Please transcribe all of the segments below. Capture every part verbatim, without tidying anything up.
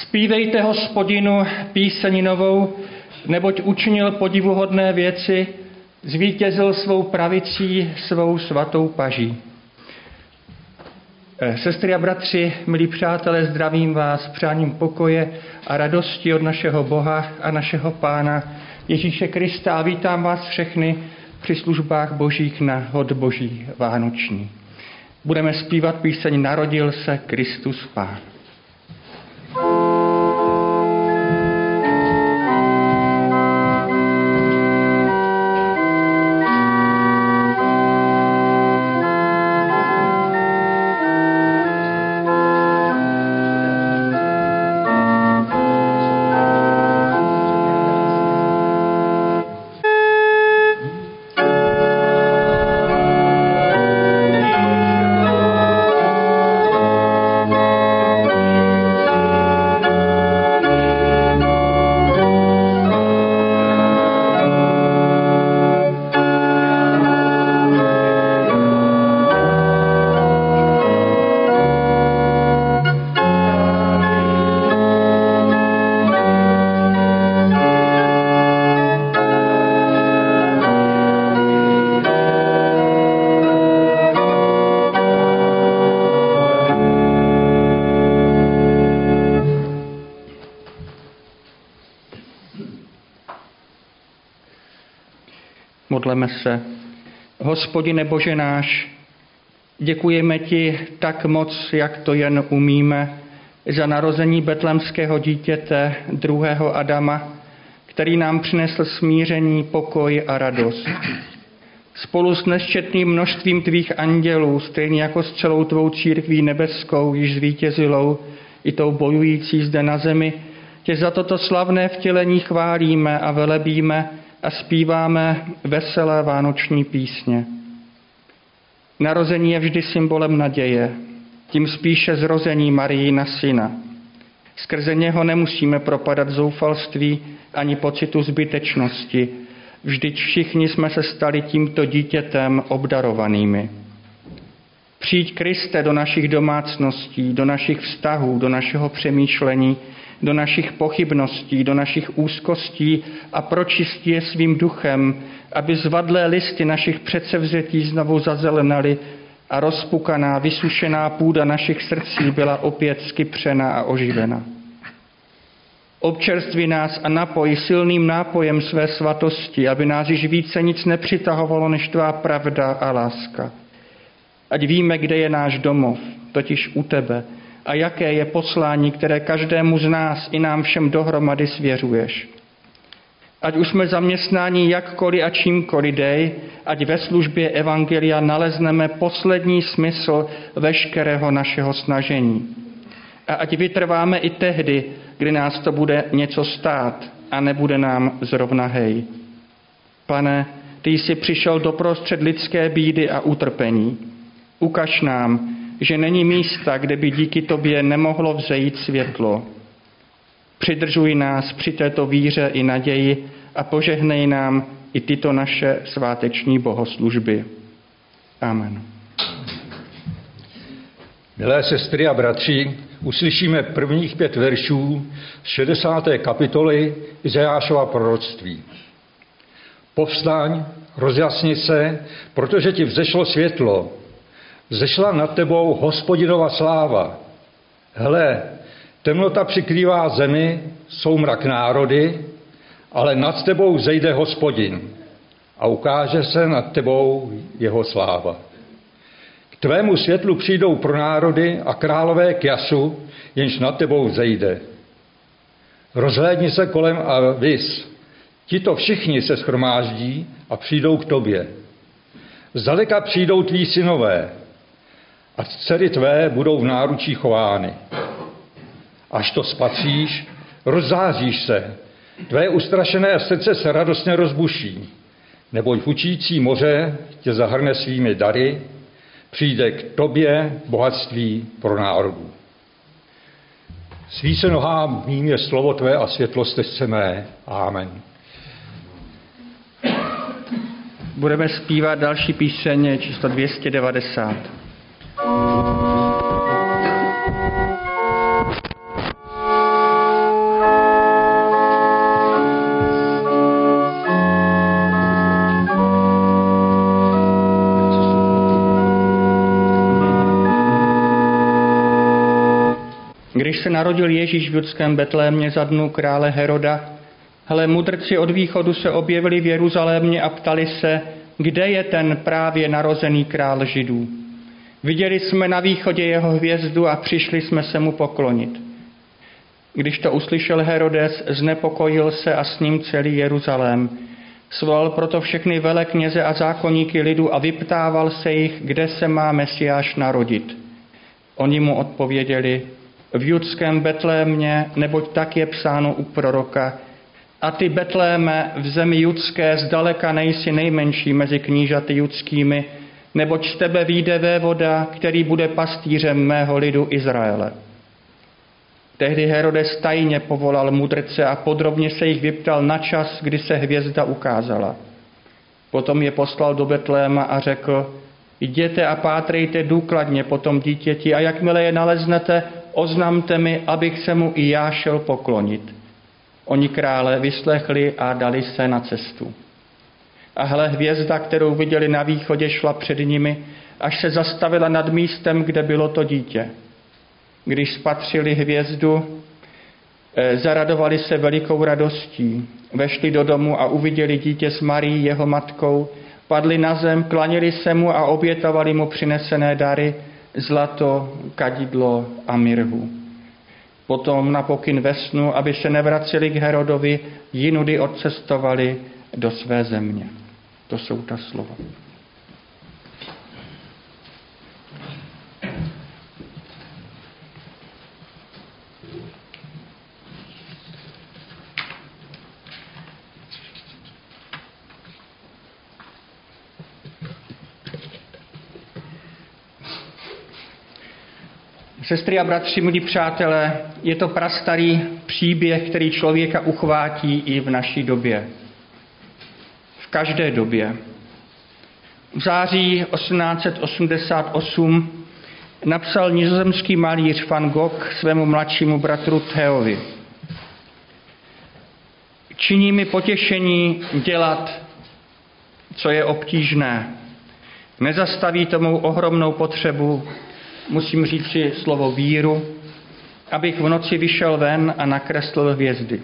Zpívejte Hospodinu píseň novou, neboť učinil podivuhodné věci, zvítězil svou pravicí, svou svatou paží. Sestry a bratři, milí přátelé, zdravím vás přáním pokoje a radosti od našeho Boha a našeho Pána Ježíše Krista a vítám vás všechny při službách božích na hod boží vánoční. Budeme zpívat píseň Narodil se Kristus Pán. Modleme se. Hospodine Bože náš, děkujeme ti tak moc, jak to jen umíme, za narození betlémského dítěte, druhého Adama, který nám přinesl smíření, pokoj a radost. Spolu s nesčetným množstvím tvých andělů, stejně jako s celou tvou církví nebeskou, již zvítězilou i tou bojující zde na zemi, tě za toto slavné vtělení chválíme a velebíme a zpíváme veselé vánoční písně. Narození je vždy symbolem naděje, tím spíše zrození Marii na syna. Skrze něho nemusíme propadat zoufalství ani pocitu zbytečnosti, vždyť všichni jsme se stali tímto dítětem obdarovanými. Přijď, Kriste, do našich domácností, do našich vztahů, do našeho přemýšlení, do našich pochybností, do našich úzkostí a pročistí je svým duchem, aby zvadlé listy našich předsevzetí znovu zazelenaly a rozpukaná, vysušená půda našich srdcí byla opět skypřena a oživena. Občerství nás a napoj silným nápojem své svatosti, aby nás již více nic nepřitahovalo než tvá pravda a láska. Ať víme, kde je náš domov, totiž u tebe, a jaké je poslání, které každému z nás i nám všem dohromady svěřuješ. Ať už jsme zaměstnáni jakkoliv a čímkoliv, dej, ať ve službě evangelia nalezneme poslední smysl veškerého našeho snažení. A ať vytrváme i tehdy, kdy nás to bude něco stát a nebude nám zrovna hej. Pane, ty jsi přišel doprostřed lidské bídy a utrpení. Ukaž nám, že není místa, kde by díky tobě nemohlo vzejít světlo. Přidržuj nás při této víře i naději a požehnej nám i tyto naše sváteční bohoslužby. Amen. Milé sestry a bratři, uslyšíme prvních pět veršů z šedesáté kapitoly Izajášova proroctví. Povstaň, rozjasni se, protože ti vzešlo světlo. Vzešla nad tebou Hospodinova sláva. Hle, temnota přikrývá zemi, soumrak národy, ale nad tebou zejde Hospodin a ukáže se nad tebou jeho sláva. K tvému světlu přijdou pro národy a králové k jasu, jenž nad tebou zejde. Rozhlédni se kolem a vis. Tito všichni se shromáždí a přijdou k tobě. Zdaleka přijdou tví synové, a dcery tvé budou v náručí chovány. Až to spatříš, rozzáříš se, tvé ustrašené srdce se radostně rozbuší, neboť fučící moře tě zahrne svými dary, přijde k tobě bohatství pro národů. Sví se nohám mým je slovo tvé a světlo stezce mé. Amen. Budeme zpívat další píseň číslo dvě stě devadesát. Když se narodil Ježíš v judském Betlémě za dnů krále Heroda, hle, mudrci od východu se objevili v Jeruzalémě a ptali se, kde je ten právě narozený král Židů. Viděli jsme na východě jeho hvězdu a přišli jsme se mu poklonit. Když to uslyšel Herodes, znepokojil se a s ním celý Jeruzalém. Svolal proto všechny velekněze a zákonníky lidu a vyptával se jich, kde se má Mesiáš narodit. Oni mu odpověděli, v judském Betlémě, neboť tak je psáno u proroka. A ty, Betléme, v zemi judské zdaleka nejsi nejmenší mezi knížaty judskými, neboť z tebe vyjde vévoda, který bude pastýřem mého lidu Izraele. Tehdy Herodes tajně povolal mudrce a podrobně se jich vyptal na čas, kdy se hvězda ukázala. Potom je poslal do Betléma a řekl, jděte a pátrejte důkladně po tom dítěti a jakmile je naleznete, oznamte mi, abych se mu i já šel poklonit. Oni krále vyslechli a dali se na cestu. A hle, hvězda, kterou viděli na východě, šla před nimi, až se zastavila nad místem, kde bylo to dítě. Když spatřili hvězdu, zaradovali se velikou radostí. Vešli do domu a uviděli dítě s Marií, jeho matkou, padli na zem, klanili se mu a obětovali mu přinesené dary, zlato, kadidlo a mirhu. Potom na pokyn ve snu, aby se nevraceli k Herodovi, jinudy odcestovali do své země. To jsou ta slova. Sestry a bratři, milí přátelé, je to prastarý příběh, který člověka uchvátí i v naší době. V každé době. V září osmnáct set osmdesát osm napsal nizozemský malíř Van Gogh svému mladšímu bratru Theovi. Činí mi potěšení dělat, co je obtížné. Nezastaví to mou ohromnou potřebu, musím říci slovo víru, abych v noci vyšel ven a nakreslil hvězdy.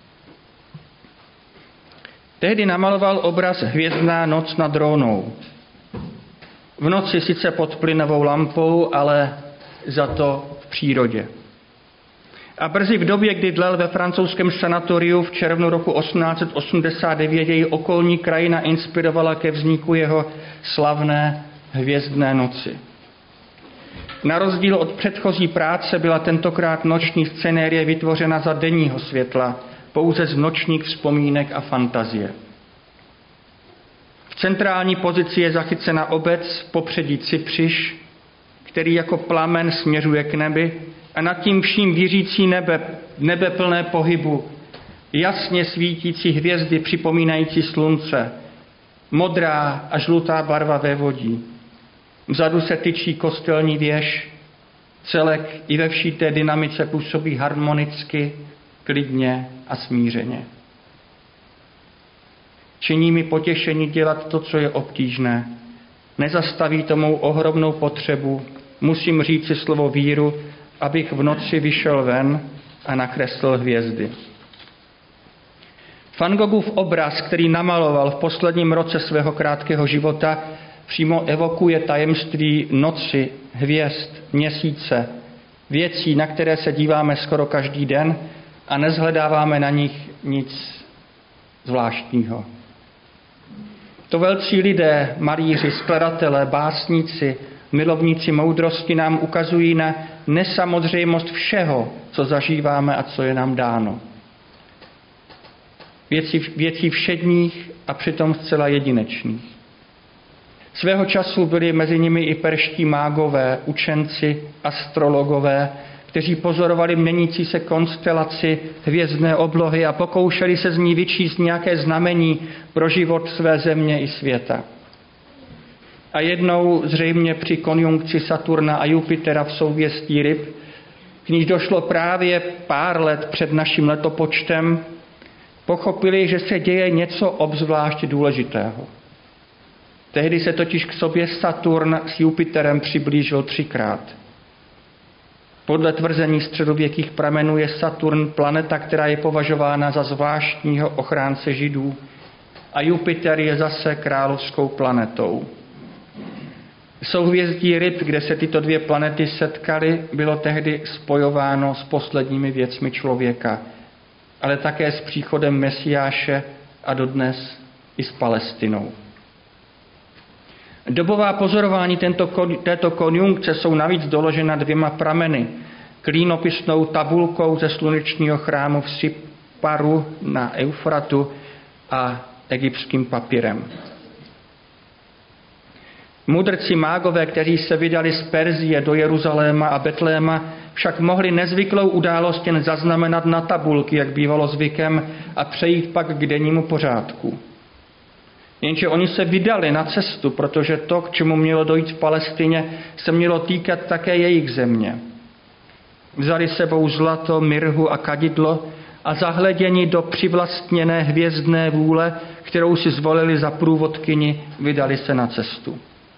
Tehdy namaloval obraz Hvězdná noc nad Rónou. V noci sice pod plynovou lampou, ale za to v přírodě. A brzy v době, kdy dlel ve francouzském sanatoriu v červnu roku osmnáct set osmdesát devět, její okolní krajina inspirovala ke vzniku jeho slavné Hvězdné noci. Na rozdíl od předchozí práce byla tentokrát noční scenérie vytvořena za denního světla, pouze z nočních vzpomínek a fantazie. V centrální pozici je zachycena obec, popředí Cypřiš, který jako plamen směřuje k nebi a nad tím vším vířící nebe, nebe plné pohybu, jasně svítící hvězdy připomínající slunce, modrá a žlutá barva vévodí. Vzadu se tyčí kostelní věž, celek i ve vší té dynamice působí harmonicky, klidně a smířeně. Činí mi potěšení dělat to, co je obtížné. Nezastaví to mou ohromnou potřebu, musím říci slovo víru, abych v noci vyšel ven a nakreslil hvězdy. Van Goghův obraz, který namaloval v posledním roce svého krátkého života, přímo evokuje tajemství noci, hvězd, měsíce, věcí, na které se díváme skoro každý den a nezhledáváme na nich nic zvláštního. To velcí lidé, malíři, skladatelé, básníci, milovníci moudrosti nám ukazují na nesamozřejmost všeho, co zažíváme a co je nám dáno. Věcí, věcí všedních a přitom zcela jedinečných. Svého času byli mezi nimi i perští mágové, učenci, astrologové, kteří pozorovali měnící se konstelaci hvězdné oblohy a pokoušeli se z ní vyčíst nějaké znamení pro život své země i světa. A jednou zřejmě při konjunkci Saturna a Jupitera v souhvězdí Ryb, k níž došlo právě pár let před naším letopočtem, pochopili, že se děje něco obzvlášť důležitého. Tehdy se totiž k sobě Saturn s Jupiterem přiblížil třikrát. Podle tvrzení středověkých pramenů je Saturn planeta, která je považována za zvláštního ochránce Židů, a Jupiter je zase královskou planetou. Souhvězdí Ryb, kde se tyto dvě planety setkaly, bylo tehdy spojováno s posledními věcmi člověka, ale také s příchodem Mesiáše a dodnes i s Palestinou. Dobová pozorování tento, této konjunkce jsou navíc doložena dvěma prameny. Klínopisnou tabulkou ze slunečního chrámu v Siparu na Eufratu a egyptským papírem. Mudrci mágové, kteří se vydali z Perzie do Jeruzaléma a Betléma, však mohli nezvyklou událost jen zaznamenat na tabulky, jak bývalo zvykem, a přejít pak k dennímu pořádku. Jenže oni se vydali na cestu, protože to, k čemu mělo dojít v Palestině, se mělo týkat také jejich země. Vzali sebou zlato, mirhu a kadidlo a zahleděni do přivlastněné hvězdné vůle, kterou si zvolili za průvodkyni, vydali se na cestu.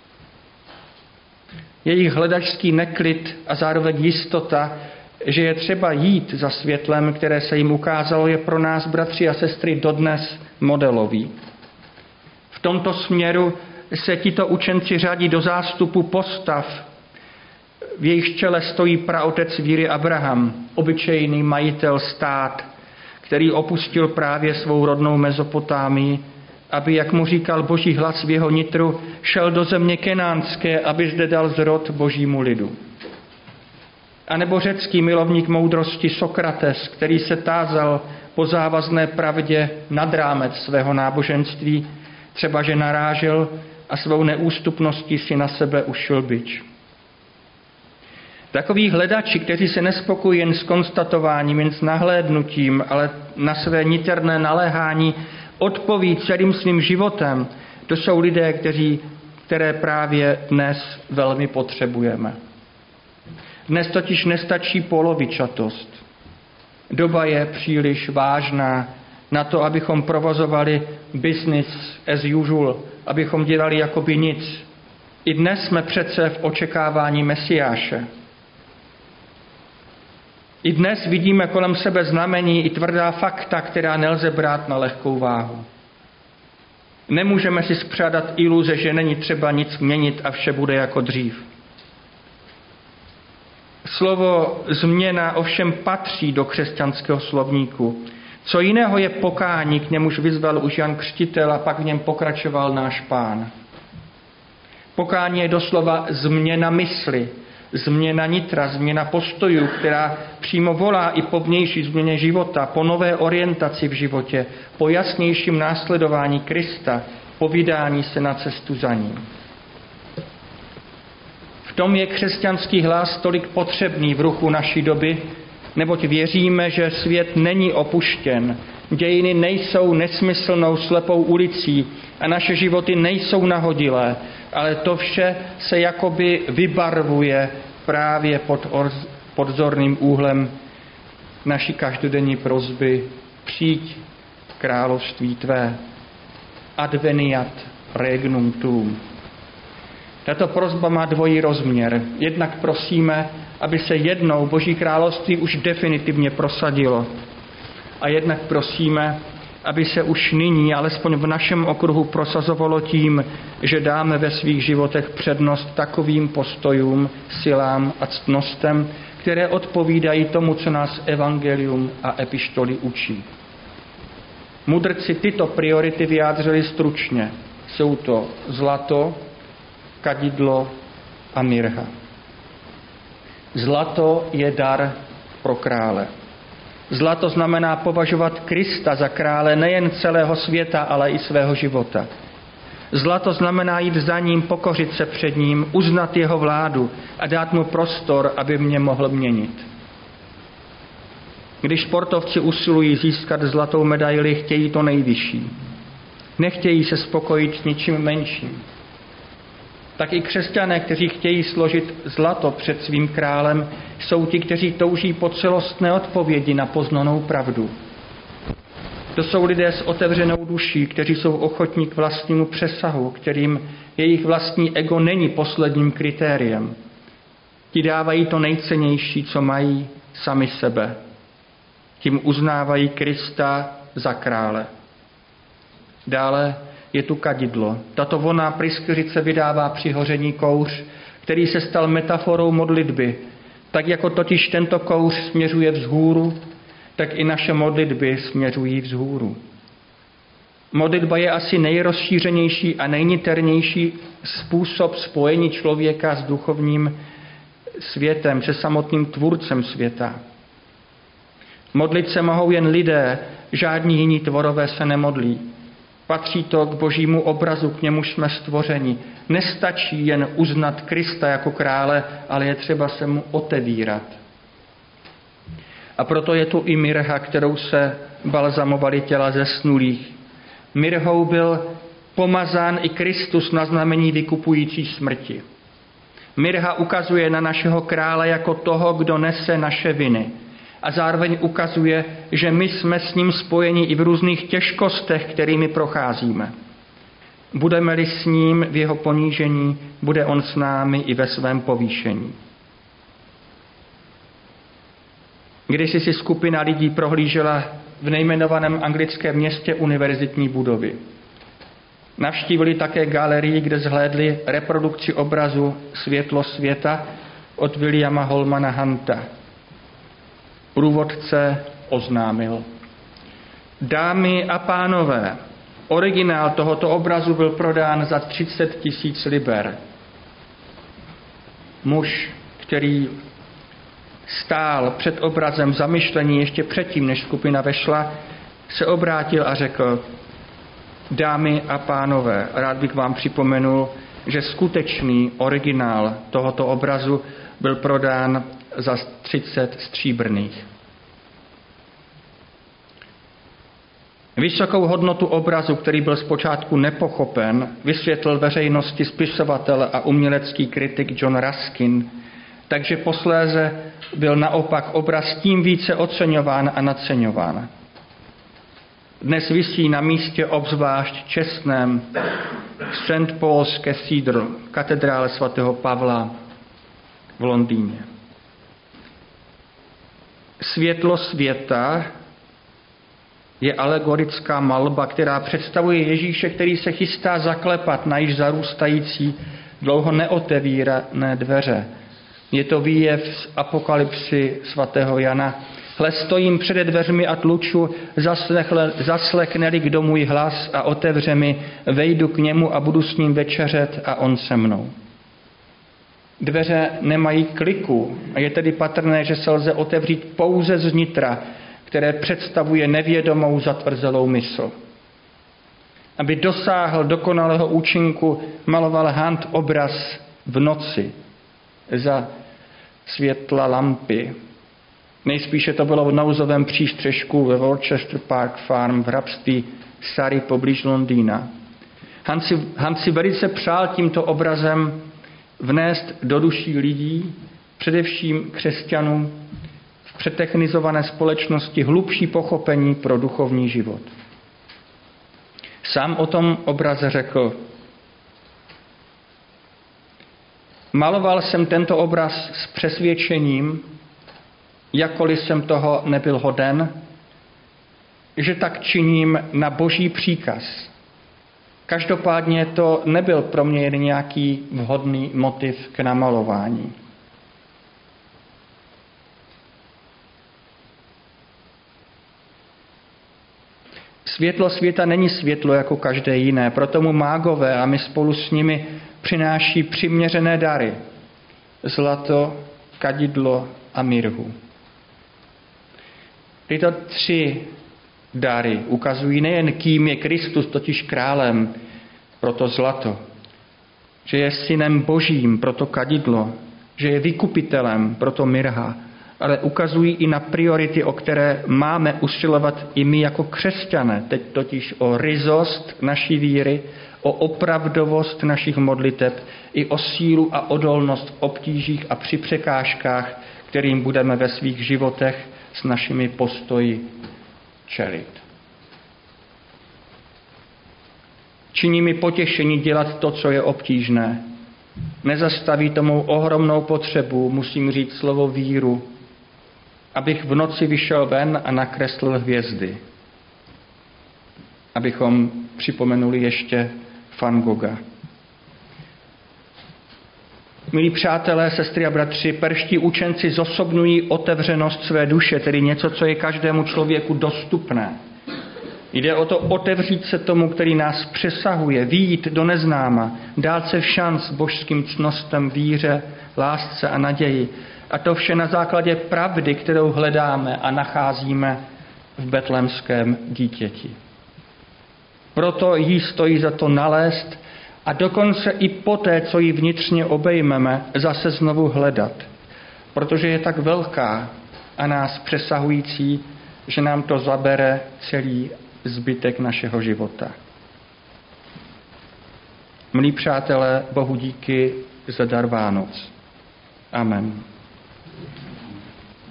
Jejich hledačský neklid a zároveň jistota, že je třeba jít za světlem, které se jim ukázalo, je pro nás, bratři a sestry, dodnes modelový. V tomto směru se tito učenci řadí do zástupu postav, v jejich čele stojí praotec víry Abraham, obyčejný majitel stát, který opustil právě svou rodnou Mezopotámii, aby, jak mu říkal Boží hlas v jeho nitru, šel do země kenánské, aby zde dal zrod Božímu lidu. A nebo řecký milovník moudrosti Sokrates, který se tázal po závazné pravdě nad rámec svého náboženství, třeba že narážel a svou neústupností si na sebe ušil bič. Takoví hledači, kteří se nespokojí jen s konstatováním, jen s nahlédnutím, ale na své niterné naléhání odpoví celým svým životem, to jsou lidé, kteří, které právě dnes velmi potřebujeme. Dnes totiž nestačí polovičatost. Doba je příliš vážná na to, abychom provozovali business as usual, abychom dělali jakoby nic. I dnes jsme přece v očekávání Mesiáše. I dnes vidíme kolem sebe znamení i tvrdá fakta, která nelze brát na lehkou váhu. Nemůžeme si spřádat iluze, že není třeba nic měnit a vše bude jako dřív. Slovo změna ovšem patří do křesťanského slovníku. Co jiného je pokání, k němuž vyzval už Jan Křtitel a pak v něm pokračoval náš Pán. Pokání je doslova změna mysli, změna nitra, změna postojů, která přímo volá i po vnější změně života, po nové orientaci v životě, po jasnějším následování Krista, po vydání se na cestu za ním. V tom je křesťanský hlas tolik potřebný v ruchu naší doby, neboť věříme, že svět není opuštěn, dějiny nejsou nesmyslnou slepou ulicí a naše životy nejsou nahodilé, ale to vše se jakoby vybarvuje právě pod, orz, pod zorným úhlem naší každodenní prosby: přijď království tvé, adveniat regnum tuum. Tato prosba má dvojí rozměr. Jednak prosíme, aby se jednou Boží království už definitivně prosadilo. A jednak prosíme, aby se už nyní, alespoň v našem okruhu, prosazovalo tím, že dáme ve svých životech přednost takovým postojům, silám a ctnostem, které odpovídají tomu, co nás evangelium a epištoly učí. Mudrci tyto priority vyjádřili stručně. Jsou to zlato, kadidlo a mirha. Zlato je dar pro krále. Zlato znamená považovat Krista za krále nejen celého světa, ale i svého života. Zlato znamená jít za ním, pokořit se před ním, uznat jeho vládu a dát mu prostor, aby mě mohl měnit. Když sportovci usilují získat zlatou medaili, chtějí to nejvyšší. Nechtějí se spokojit s ničím menším. Tak i křesťané, kteří chtějí složit zlato před svým králem, jsou ti, kteří touží po celostné odpovědi na poznanou pravdu. To jsou lidé s otevřenou duší, kteří jsou ochotní k vlastnímu přesahu, kterým jejich vlastní ego není posledním kritériem. Ti dávají to nejcennější, co mají, sami sebe. Tím uznávají Krista za krále. Dále je tu kadidlo. Tato vonná pryskyřice vydává při hoření kouř, který se stal metaforou modlitby. Tak jako totiž tento kouř směřuje vzhůru, tak i naše modlitby směřují vzhůru. Modlitba je asi nejrozšířenější a nejniternější způsob spojení člověka s duchovním světem, se samotným tvůrcem světa. Modlit se mohou jen lidé, žádní jiní tvorové se nemodlí. Patří to k božímu obrazu, k němuž jsme stvořeni. Nestačí jen uznat Krista jako krále, ale je třeba se mu otevírat. A proto je tu i mirha, kterou se balzamovali těla zesnulých. Mirhou byl pomazán i Kristus na znamení vykupující smrti. Mirha ukazuje na našeho krále jako toho, kdo nese naše viny. A zároveň ukazuje, že my jsme s ním spojeni i v různých těžkostech, kterými procházíme. Budeme-li s ním v jeho ponížení, bude on s námi i ve svém povýšení. Kdysi si skupina lidí prohlížela v nejmenovaném anglickém městě univerzitní budovy. Navštívili také galerii, kde zhlédli reprodukci obrazu Světlo světa od Williama Holmana Hunta. Průvodce oznámil: Dámy a pánové, originál tohoto obrazu byl prodán za třicet tisíc liber. Muž, který stál před obrazem zamyšlení ještě předtím, než skupina vešla, se obrátil a řekl: Dámy a pánové, rád bych vám připomenul, že skutečný originál tohoto obrazu byl prodán za třicet stříbrných. Vysokou hodnotu obrazu, který byl zpočátku nepochopen, vysvětlil veřejnosti spisovatel a umělecký kritik John Ruskin, takže posléze byl naopak obraz tím více oceňován a naceňován. Dnes visí na místě obzvlášť čestném Saint Paul's Cathedral, katedrále svatého Pavla v Londýně. Světlo světa je alegorická malba, která představuje Ježíše, který se chystá zaklepat na již zarůstající, dlouho neotevírané dveře. Je to výjev z Apokalypsy svatého Jana. Hle, stojím přede dveřmi a tluču, zaslechne-li kdo můj hlas a otevře mi, vejdu k němu a budu s ním večeřet a on se mnou. Dveře nemají kliku a je tedy patrné, že se lze otevřít pouze znitra, které představuje nevědomou zatvrzelou mysl. Aby dosáhl dokonalého účinku, maloval Hunt obraz v noci za světla lampy. Nejspíše to bylo v nouzovém přístřešku ve Worcester Park Farm v hrabství Surrey poblíž Londýna. Hunt si, Hunt si velice přál tímto obrazem vnést do duší lidí, především křesťanů, v přetechnizované společnosti hlubší pochopení pro duchovní život. Sám o tom obraze řekl: Maloval jsem tento obraz s přesvědčením, jakkoliv jsem toho nebyl hoden, že tak činím na boží příkaz. Každopádně to nebyl pro mě jen nějaký vhodný motiv k namalování. Světlo světa není světlo jako každé jiné, proto mu mágové a my spolu s nimi přináší přiměřené dary. Zlato, kadidlo a mirhu. Tyto tři dary ukazují nejen, kým je Kristus, totiž králem, proto zlato, že je synem božím, proto kadidlo, že je vykupitelem, proto mirha, ale ukazují i na priority, o které máme usilovat i my jako křesťané, teď totiž o ryzost naší víry, o opravdovost našich modliteb, i o sílu a odolnost v obtížích a při překážkách, kterým budeme ve svých životech s našimi postoji čelit. Činí mi potěšení dělat to, co je obtížné, nezastaví tomu ohromnou potřebu, musím říct slovo víru, abych v noci vyšel ven a nakreslil hvězdy. Abychom připomenuli ještě Van Gogha. Milí přátelé, sestry a bratři, perští učenci zosobňují otevřenost své duše, tedy něco, co je každému člověku dostupné. Jde o to otevřít se tomu, který nás přesahuje, vyjít do neznáma, dát se v šanc božským cnostem, víře, lásce a naději. A to vše na základě pravdy, kterou hledáme a nacházíme v betlémském dítěti. Proto jí stojí za to nalézt a dokonce i poté, co ji vnitřně obejmeme, zase znovu hledat. Protože je tak velká a nás přesahující, že nám to zabere celý zbytek našeho života. Milí přátelé, Bohu díky za dar Vánoc. Amen.